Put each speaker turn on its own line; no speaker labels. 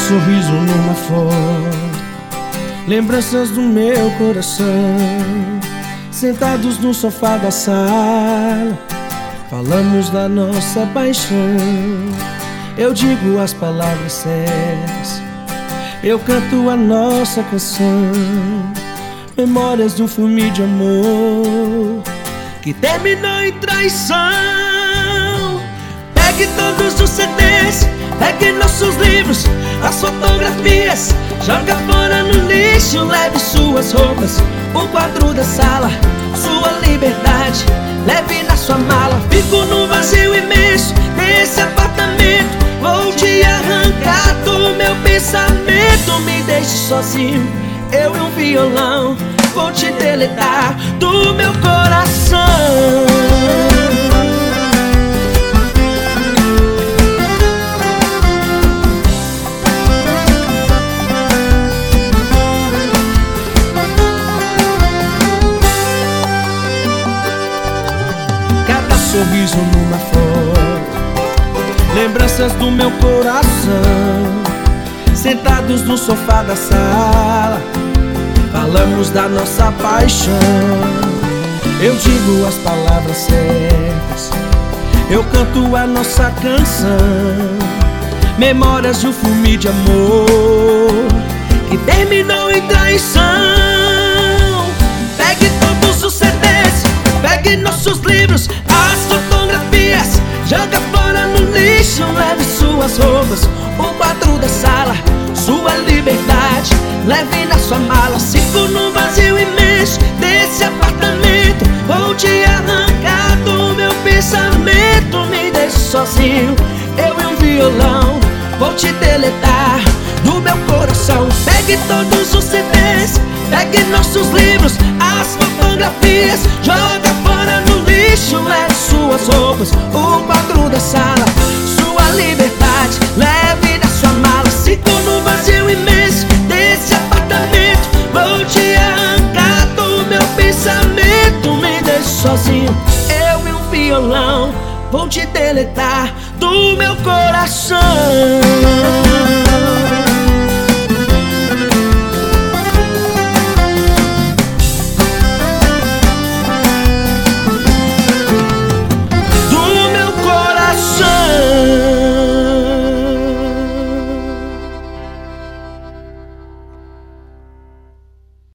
sorriso numa foto, lembranças do meu coração, sentados no sofá da sala, falamos da nossa paixão. Eu digo as palavras certas, eu canto a nossa canção, memórias de um filme de amor que terminou em traição. Pegue todos os CDs, pegue nossos livros, as fotografias, joga fora no lixo. Leve suas roupas, o quadro da sala, sua liberdade, leve na sua mala. Fico no vazio imenso desse apartamento, vou te arrancar do meu pensamento. Me deixe sozinho, eu e um violão, vou te deletar do meu coração. Cada sorriso numa foto, lembranças do meu coração, sentados no sofá da sala, falamos da nossa paixão. Eu digo as palavras certas, eu canto a nossa canção, memórias de um filme de amor que terminou em traição. Pegue todos os CDs, pegue nossos livros, as fotografias, joga fora no lixo. Leve suas roupas, o quadro da sala, sua liberdade, leve na sua mala. Fico no vazio imenso desse apartamento, vou te arrancar do meu pensamento. Me deixe sozinho, eu e um violão, vou te deletar do meu coração. Pegue todos os CDs, pegue nossos livros, as fotografias, joga fora no lixo. Leve suas roupas, o quadro da sala, sua liberdade, leve na sua mala. Fico no vazio imenso desse apartamento, vou te arrancar do meu pensamento. Me deixe sozinho, eu e um violão, vou te deletar do meu coração.